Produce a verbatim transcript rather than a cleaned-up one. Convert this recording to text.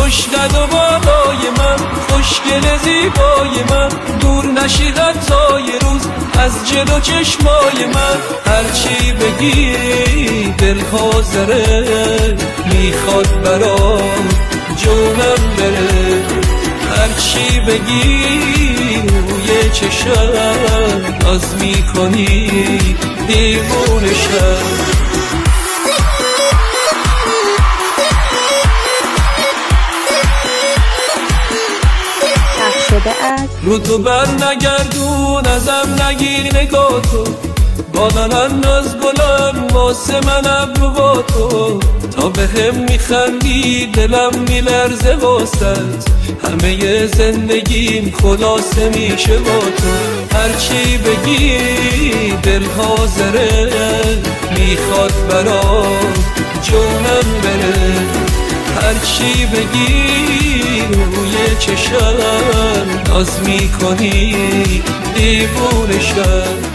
خوش قد و بالای من، خوشگل زیبای من، دور نشی حتی یه روز از جلو چشمای من. هرچی بگی دل حاضره، میخواد برام جونم بره. هرچی بگی روی چشم ناز میکنی دیوونشم. رو تو بر نگردون ازم نگیر نگاه تو، بادنن از گلم واسه من ابرو با تو. تا به هم میخندی دلم میلرزه واسط، همه زندگیم خلاصه میشه با تو. هرچی بگی دل حاضره، میخواد برام جونم بره. هرچی بگی روی چشم ناز میکنی دیوونشم.